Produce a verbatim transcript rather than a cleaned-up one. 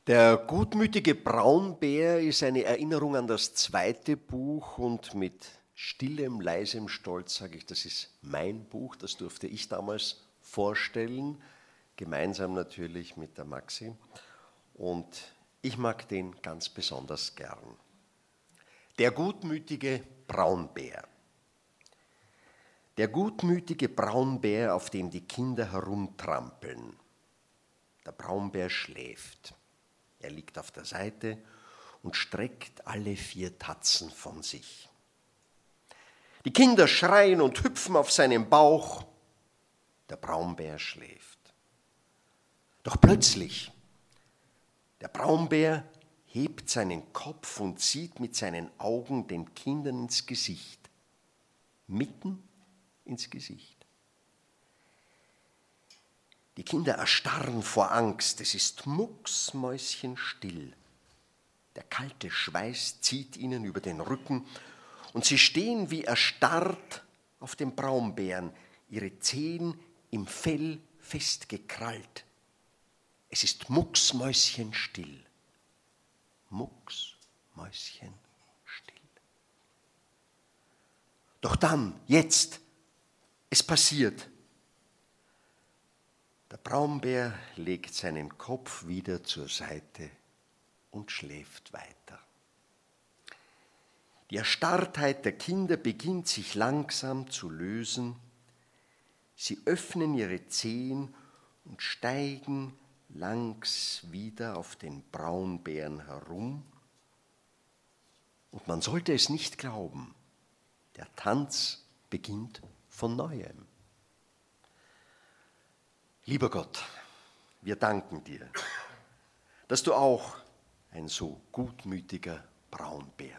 Der gutmütige Braunbär ist eine Erinnerung an das zweite Buch und mit stillem, leisem Stolz sage ich, das ist mein Buch, das durfte ich damals vorstellen, gemeinsam natürlich mit der Maxi, und ich mag den ganz besonders gern. Der gutmütige Braunbär. Der gutmütige Braunbär, auf dem die Kinder herumtrampeln. Der Braunbär schläft. Er liegt auf der Seite und streckt alle vier Tatzen von sich. Die Kinder schreien und hüpfen auf seinem Bauch. Der Braunbär schläft. Doch plötzlich, der Braunbär hebt seinen Kopf und sieht mit seinen Augen den Kindern ins Gesicht. Mitten ins Gesicht. Die Kinder erstarren vor Angst. Es ist mucksmäuschenstill. Der kalte Schweiß zieht ihnen über den Rücken und sie stehen wie erstarrt auf dem Braunbären, ihre Zehen im Fell festgekrallt. Es ist mucksmäuschenstill. Mucksmäuschenstill. Doch dann, jetzt, es passiert. Der Braunbär legt seinen Kopf wieder zur Seite und schläft weiter. Die Erstarrtheit der Kinder beginnt sich langsam zu lösen. Sie öffnen ihre Zehen und steigen langs wieder auf den Braunbären herum. Und man sollte es nicht glauben, der Tanz beginnt von Neuem. Lieber Gott, wir danken dir, dass du auch ein so gutmütiger Braunbär